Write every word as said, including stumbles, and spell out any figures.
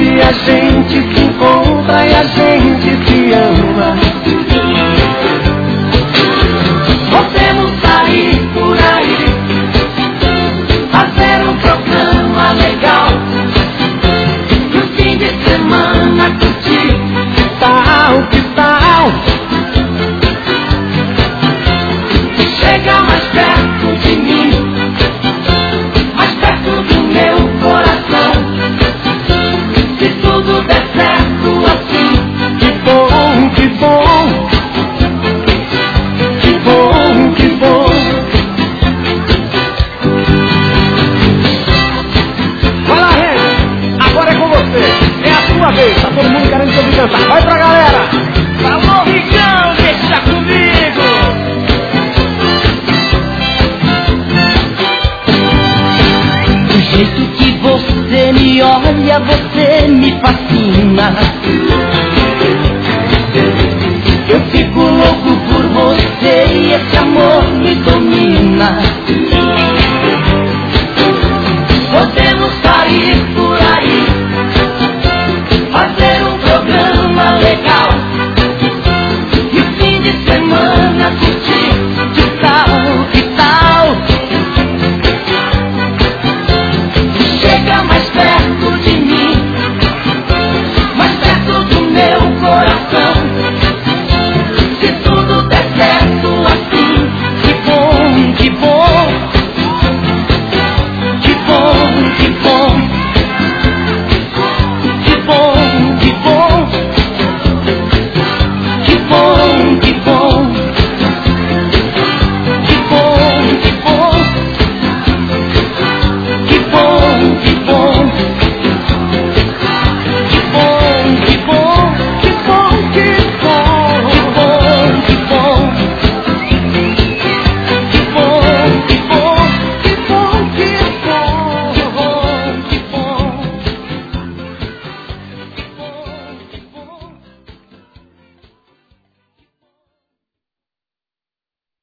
breve a gente se encontra e a gente se ama. Podemos sair por aí, fazer um programa legal, no fim de semana curtir. Que tal, que tal? Chega mais perto de mim, mais perto do meu coração. Se tudo der certo assim, que bom, que bom, que bom, que bom. Vai lá, Regi, agora é com você. É a sua vez, tá todo mundo querendo te ouvir cantar. Vai pra galera. Falou, Ricão, deixa comigo. Do jeito que você me olha, você me fascina.